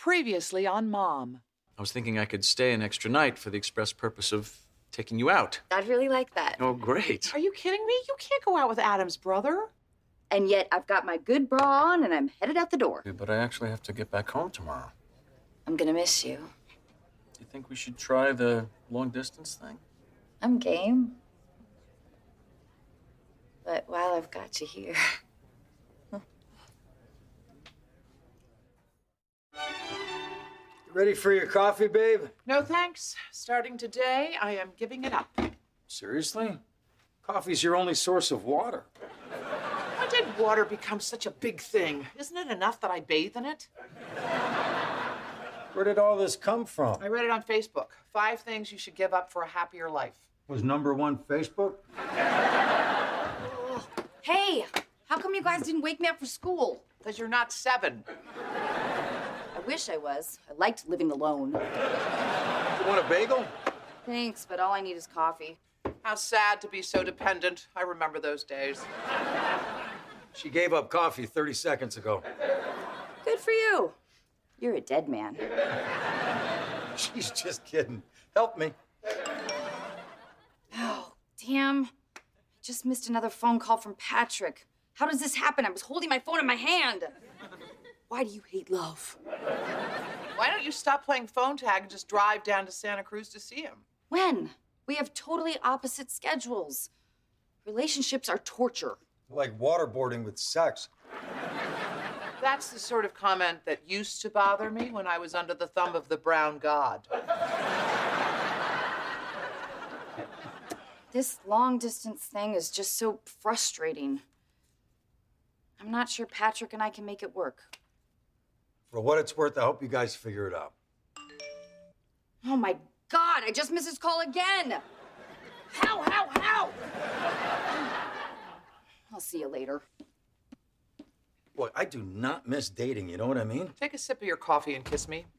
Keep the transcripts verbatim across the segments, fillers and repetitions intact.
Previously on Mom. I was thinking I could stay an extra night for the express purpose of taking you out. I'd really like that. Oh, great. Are you kidding me? You can't go out with Adam's brother. And yet I've got my good bra on and I'm headed out the door. Yeah, but I actually have to get back home tomorrow. I'm gonna miss you. Do you think we should try the long distance thing? I'm game. But while I've got you here... Ready for your coffee, babe? No thanks. Starting today, I am giving it up. Seriously? Coffee's your only source of water. Why did water become such a big thing? Isn't it enough that I bathe in it? Where did all this come from? I read it on Facebook. Five things you should give up for a happier life. Was number one Facebook? Hey, how come you guys didn't wake me up for school? Because you're not seven. I wish I was. I liked living alone. You want a bagel? Thanks, but all I need is coffee. How sad to be so dependent. I remember those days. She gave up coffee thirty seconds ago. Good for you. You're a dead man. She's just kidding. Help me. Oh, damn. I just missed another phone call from Patrick. How does this happen? I was holding my phone in my hand. Why do you hate love? Why don't you stop playing phone tag and just drive down to Santa Cruz to see him? When? We have totally opposite schedules. Relationships are torture. Like waterboarding with sex. That's the sort of comment that used to bother me when I was under the thumb of the brown god. This long-distance thing is just so frustrating. I'm not sure Patrick and I can make it work. For what it's worth, I hope you guys figure it out. Oh my God, I just missed his call again. How, how, how? I'll see you later. Look, I do not miss dating, you know what I mean? Take a sip of your coffee and kiss me.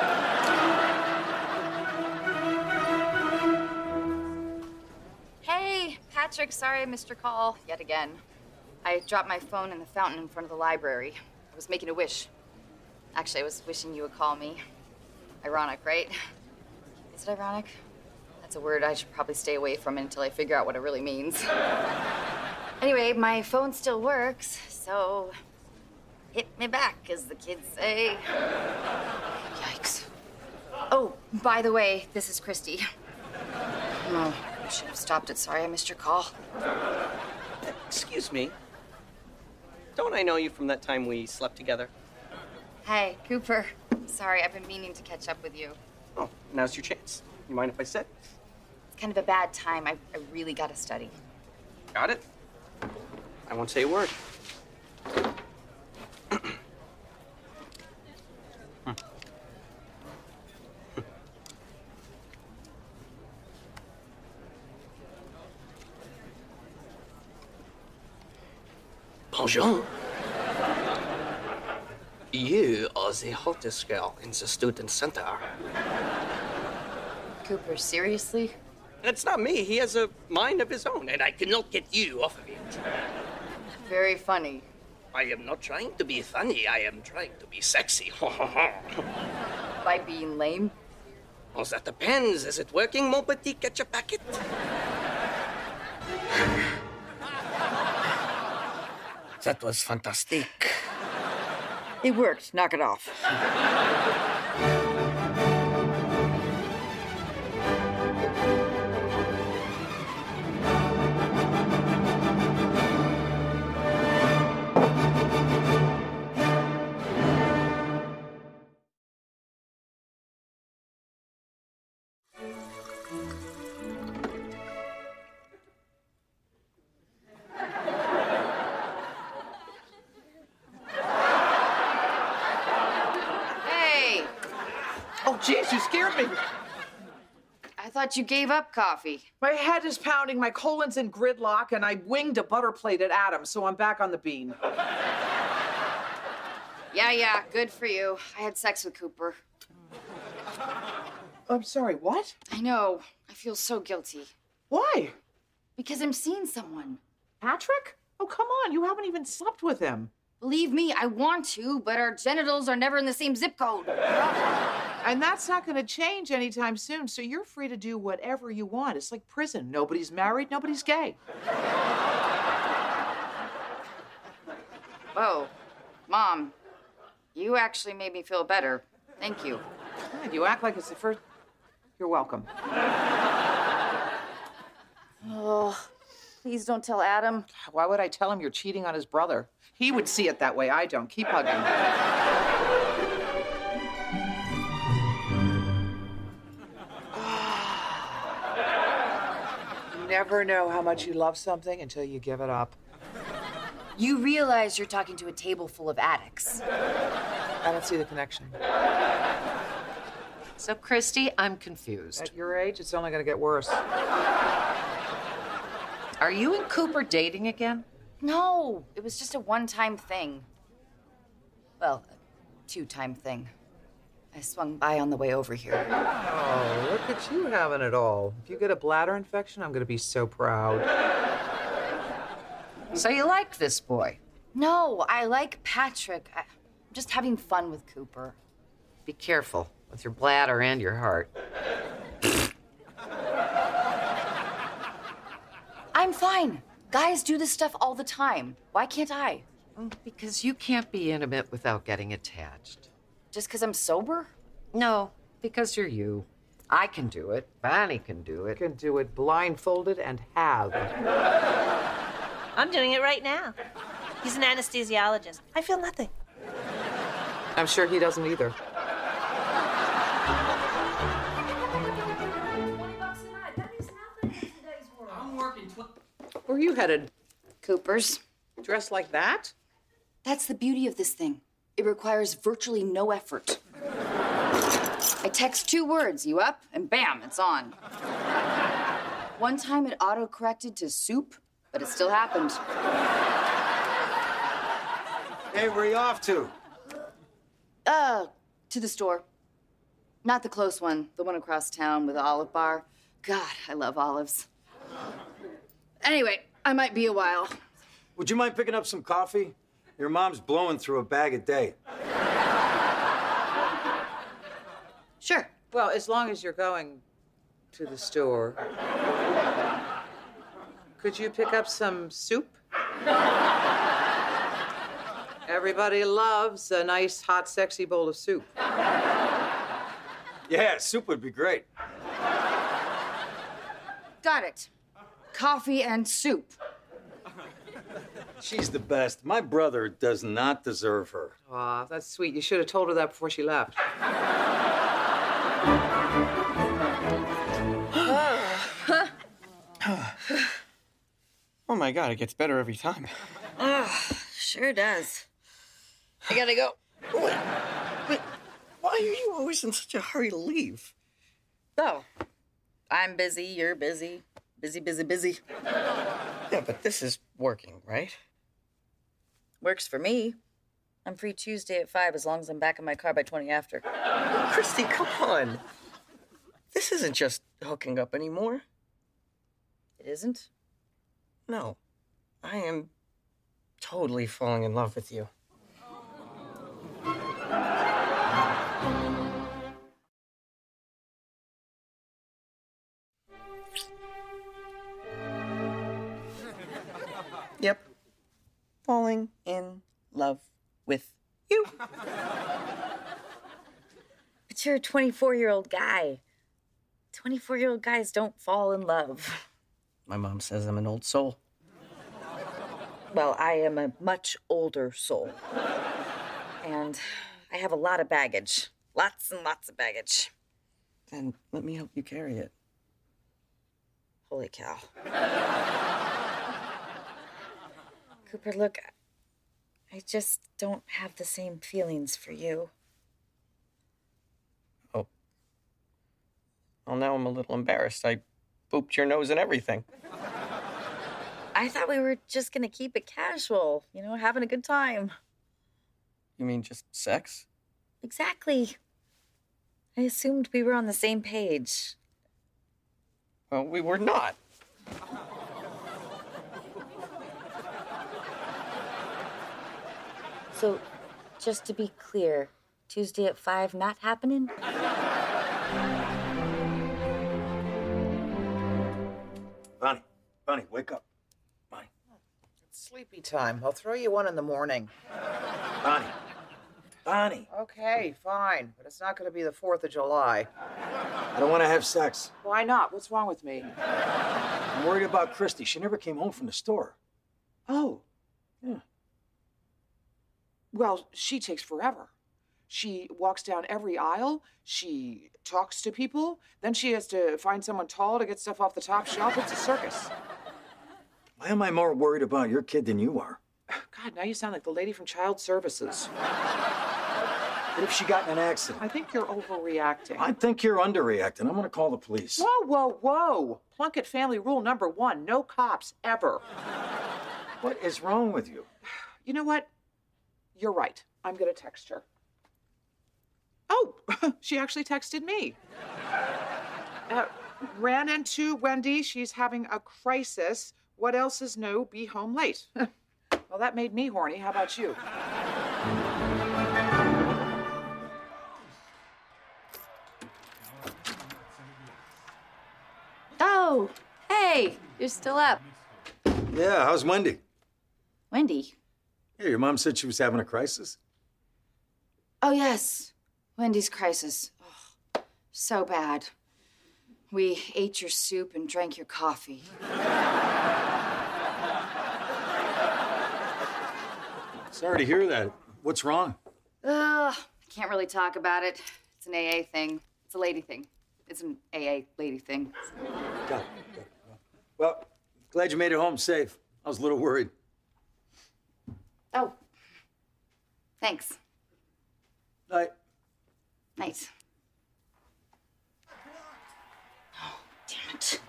Hey, Patrick, sorry I missed your call yet again. I dropped my phone in the fountain in front of the library. I was making a wish. Actually, I was wishing you would call me. Ironic, right? Is it ironic? That's a word I should probably stay away from until I figure out what it really means. Anyway, my phone still works, so hit me back, as the kids say. Yikes. Oh, by the way, this is Christy. Oh, I should have stopped it. Sorry I missed your call. Excuse me. Don't I know you from that time we slept together? Hi, Cooper. Sorry, I've been meaning to catch up with you. Oh, now's your chance. You mind if I sit? It's kind of a bad time. I, I really gotta study. Got it? I won't say a word. Bonjour. You are the hottest girl in the student center. Cooper, seriously? It's not me. He has a mind of his own, and I cannot get you off of it. Very funny. I am not trying to be funny. I am trying to be sexy. By being lame? Oh, that depends. Is it working, mon petit ketchup packet? That was fantastic. It worked. Knock it off. Jeez, you scared me. I thought you gave up coffee. My head is pounding, my colon's in gridlock, and I winged a butter plate at Adam, so I'm back on the bean. Yeah, yeah, good for you. I had sex with Cooper. I'm sorry, what? I know. I feel so guilty. Why? Because I'm seeing someone. Patrick? Oh, come on, you haven't even slept with him. Believe me, I want to, but our genitals are never in the same zip code. And that's not going to change anytime soon, so you're free to do whatever you want. It's like prison. Nobody's married, nobody's gay. Whoa, Mom, you actually made me feel better. Thank you. God, you act like it's the first... You're welcome. Oh, please don't tell Adam. Why would I tell him you're cheating on his brother? He would see it that way. I don't. Keep hugging. You never know how much you love something until you give it up. You realize you're talking to a table full of addicts. I don't see the connection. So, Christy, I'm confused. At your age, it's only going to get worse. Are you and Cooper dating again? No, it was just a one-time thing. Well, a two-time thing. I swung by on the way over here. Oh, look at you having it all. If you get a bladder infection, I'm going to be so proud. So you like this boy? No, I like Patrick. I, I'm just having fun with Cooper. Be careful with your bladder and your heart. I'm fine. Guys do this stuff all the time. Why can't I? Because you can't be intimate without getting attached. Just because I'm sober? No, because you're you. I can do it. Bonnie can do You it. can do it blindfolded and have. I'm doing it right now. He's an anesthesiologist. I feel nothing. I'm sure he doesn't either. Where are you headed? Cooper's. Dressed like that? That's the beauty of this thing. It requires virtually no effort. I text two words, you up, and bam, it's on. One time it auto-corrected to soup, but it still happened. Hey, where you off to? Uh, to the store. Not the close one, the one across town with the olive bar. God, I love olives. Anyway, I might be a while. Would you mind picking up some coffee? Your mom's blowing through a bag a day. Sure. Well, as long as you're going to the store. Could you pick up some soup? Everybody loves a nice, hot, sexy bowl of soup. Yeah, soup would be great. Got it. Coffee and soup. She's the best. My brother does not deserve her. Aw, that's sweet. You should have told her that before she left. Oh my God, it gets better every time. Sure does. I gotta go. Wait, wait, why are you always in such a hurry to leave? So, I'm busy, you're busy. Busy, busy, busy. Yeah, but this is working, right? Works for me. I'm free Tuesday at five as long as I'm back in my car by twenty after. Christy, come on. This isn't just hooking up anymore. It isn't? No, I am totally falling in love with you. Yep. Falling in love with you. But you're a twenty-four-year-old guy. twenty-four-year-old guys don't fall in love. My mom says I'm an old soul. Well, I am a much older soul. And I have a lot of baggage. Lots and lots of baggage. Then let me help you carry it. Holy cow. Cooper, look, I just don't have the same feelings for you. Oh. Well, now I'm a little embarrassed. I booped your nose and everything. I thought we were just gonna keep it casual, you know, having a good time. You mean just sex? Exactly. I assumed we were on the same page. Well, we were not. So, just to be clear, Tuesday at five not happening? Bonnie, Bonnie, wake up. Bonnie, It's sleepy time. I'll throw you one in the morning. Bonnie, Bonnie. Okay, fine. But it's not going to be the fourth of July. I don't want to have sex. Why not? What's wrong with me? I'm worried about Christy. She never came home from the store. Oh. Yeah. Well, she takes forever. She walks down every aisle. She talks to people. Then she has to find someone tall to get stuff off the top shelf. It's a circus. Why am I more worried about your kid than you are? God, now you sound like the lady from Child Services. What if she got in an accident? I think you're overreacting. I think you're underreacting. I'm going to call the police. Whoa, whoa, whoa. Plunkett family rule number one, no cops, ever. What is wrong with you? You know what? You're right. I'm going to text her. Oh, she actually texted me. Uh, ran into Wendy. She's having a crisis. What else is new? Be home late. Well, that made me horny. How about you? Oh, hey, you're still up. Yeah, how's Wendy? Wendy. Yeah, your mom said she was having a crisis. Oh, yes. Wendy's crisis. Oh, so bad. We ate your soup and drank your coffee. Sorry to hear that. What's wrong? Ugh, I can't really talk about it. It's an A A thing. It's a lady thing. It's an A A lady thing. Got it. Got it. Well, glad you made it home safe. I was a little worried. Oh, thanks. Night. Nice. Oh, damn it.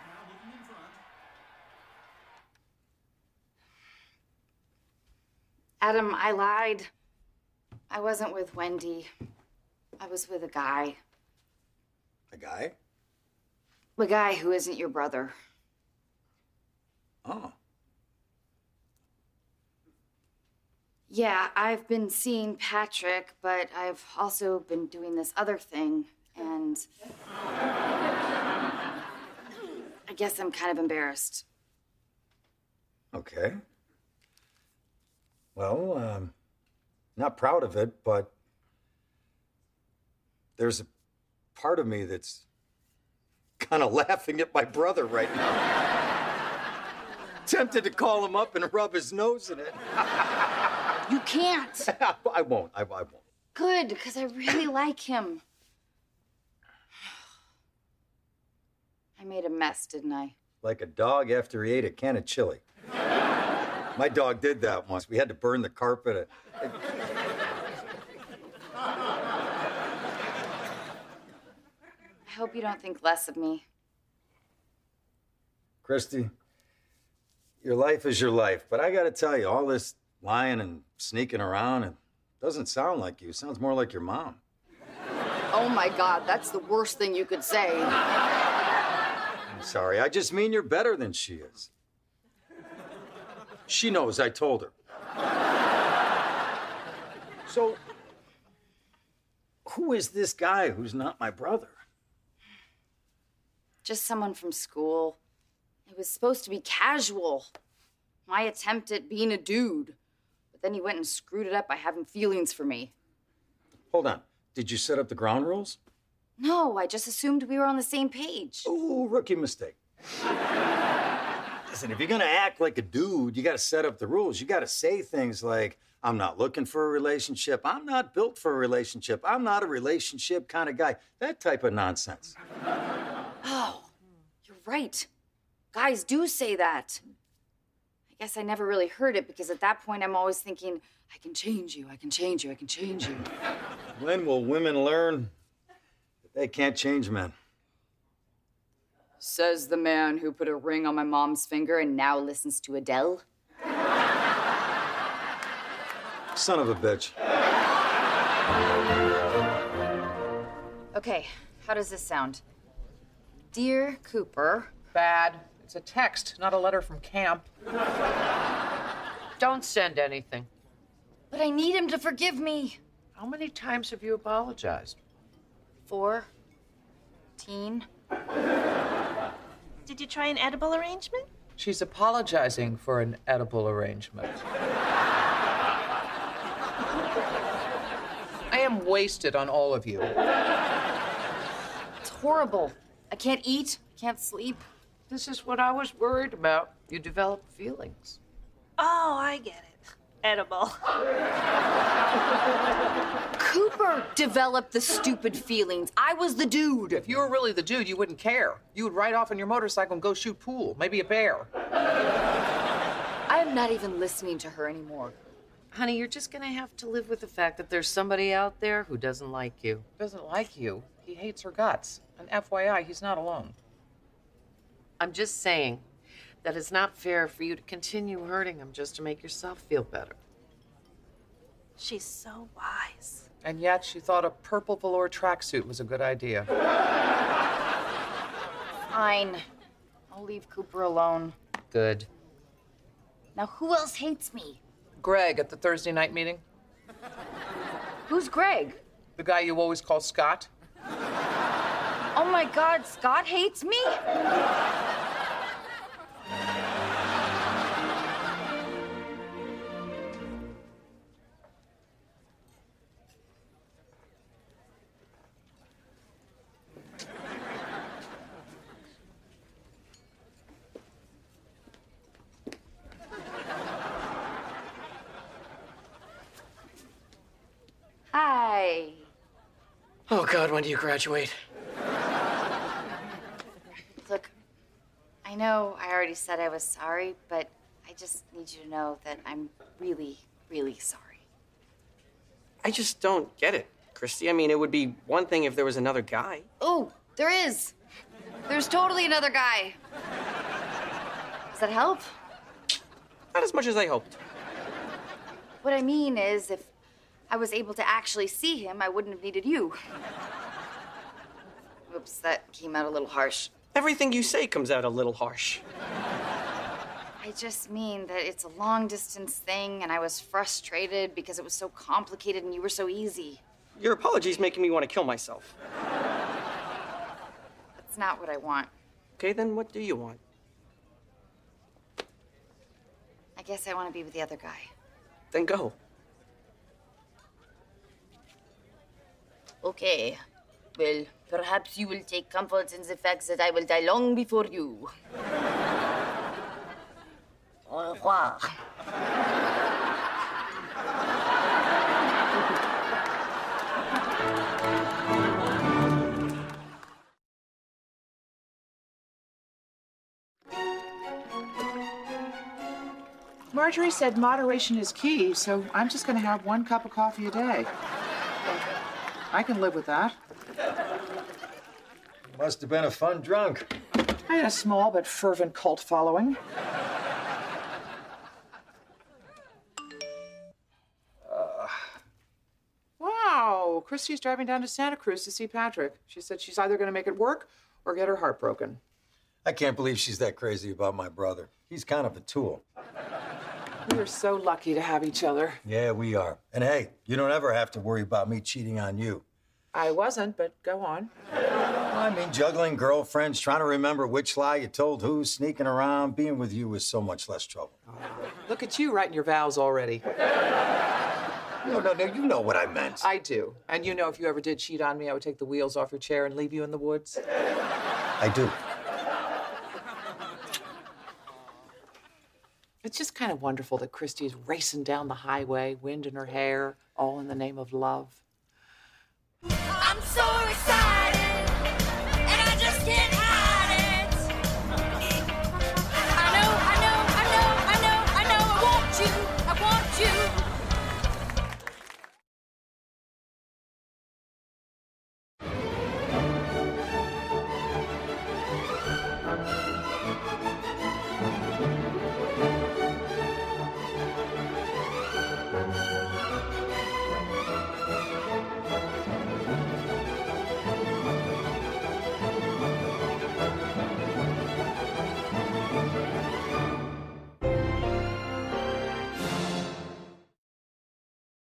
Adam, I lied. I wasn't with Wendy. I was with a guy. A guy? A guy who isn't your brother. Oh. Yeah, I've been seeing Patrick, but I've also been doing this other thing, and I guess I'm kind of embarrassed. Okay. Well, um, not proud of it, but there's a part of me that's kind of laughing at my brother right now. Tempted to call him up and rub his nose in it. You can't. I won't. I, I won't. Good, because I really like him. I made a mess, didn't I? Like a dog after he ate a can of chili. My dog did that once. We had to burn the carpet. I hope you don't think less of me. Christy, your life is your life, but I gotta tell you, all this lying and sneaking around, it doesn't sound like you. It sounds more like your mom. Oh my God, that's the worst thing you could say. I'm sorry, I just mean you're better than she is. She knows, I told her. So, who is this guy who's not my brother? Just someone from school. It was supposed to be casual. My attempt at being a dude. But then he went and screwed it up by having feelings for me. Hold on. Did you set up the ground rules? No, I just assumed we were on the same page. Ooh, rookie mistake. Listen, if you're gonna act like a dude, you gotta set up the rules. You gotta say things like, I'm not looking for a relationship. I'm not built for a relationship. I'm not a relationship kind of guy. That type of nonsense. Oh, you're right. Guys do say that. I guess I never really heard it because at that point I'm always thinking, I can change you, I can change you, I can change you. When will women learn that they can't change men? Says the man who put a ring on my mom's finger and now listens to Adele. Son of a bitch. Okay, how does this sound? Dear Cooper. Bad. It's a text, not a letter from camp. Don't send anything. But I need him to forgive me. How many times have you apologized? Four. Teen. Did you try an edible arrangement? She's apologizing for an edible arrangement. I am wasted on all of you. It's horrible. I can't eat, can't sleep. This is what I was worried about. You develop feelings. Oh, I get it. Edible. Cooper developed the stupid feelings. I was the dude. If you were really the dude, you wouldn't care. You would ride off on your motorcycle and go shoot pool, maybe a bear. I'm not even listening to her anymore. Honey, you're just gonna have to live with the fact that there's somebody out there who doesn't like you. Doesn't like you? He hates her guts. And F Y I, he's not alone. I'm just saying that it's not fair for you to continue hurting him just to make yourself feel better. She's so wise. And yet she thought a purple velour tracksuit was a good idea. Fine. I'll leave Cooper alone. Good. Now, who else hates me? Greg at the Thursday night meeting. Who's Greg? The guy you always call Scott. Oh my God, Scott hates me? Hi. Oh, God, when do you graduate? Look, I know I already said I was sorry, but I just need you to know that I'm really, really sorry. I just don't get it, Christy. I mean, it would be one thing if there was another guy. Oh, there is. There's totally another guy. Does that help? Not as much as I hoped. What I mean is, if I was able to actually see him, I wouldn't have needed you. Oops, that came out a little harsh. Everything you say comes out a little harsh. I just mean that it's a long-distance thing, and I was frustrated because it was so complicated and you were so easy. Your apology's making me want to kill myself. That's not what I want. Okay, then what do you want? I guess I want to be with the other guy. Then go. Okay. Well, perhaps you will take comfort in the fact that I will die long before you. Au revoir. Marjorie said moderation is key, so I'm just going to have one cup of coffee a day. I can live with that. Must have been a fun drunk. I had a small but fervent cult following. Uh, wow, Christy's driving down to Santa Cruz to see Patrick. She said she's either going to make it work or get her heart broken. I can't believe she's that crazy about my brother. He's kind of a tool. We are so lucky to have each other. Yeah, we are. And hey, you don't ever have to worry about me cheating on you. I wasn't, but go on. I mean, juggling girlfriends, trying to remember which lie you told who, sneaking around, being with you was so much less trouble. Oh, look at you writing your vows already. No, no, no, you know what I meant. I do. And you know if you ever did cheat on me, I would take the wheels off your chair and leave you in the woods. I do. It's just kind of wonderful that Christy is racing down the highway, wind in her hair, all in the name of love. I'm so excited, and I just can't